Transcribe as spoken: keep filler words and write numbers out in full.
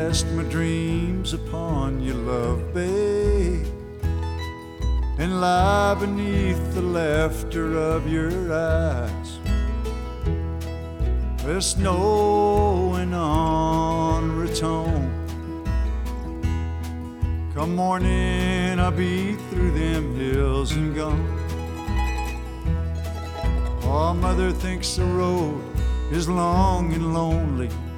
Rest my dreams upon your love, babe, and lie beneath the laughter of your eyes. With snow and on Raton. Come morning, I'll be through them hills and gone. Oh, mother thinks the road is long and lonely,